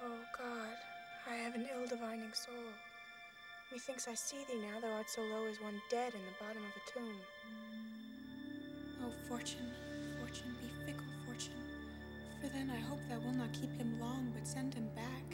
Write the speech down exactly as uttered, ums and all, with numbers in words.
Oh, God, I have an ill-divining soul. Methinks I see thee now, thou art so low as one dead in the bottom of a tomb. Oh, fortune, fortune, be fickle, fortune, for then I hope thou wilt not keep him long, but send him back.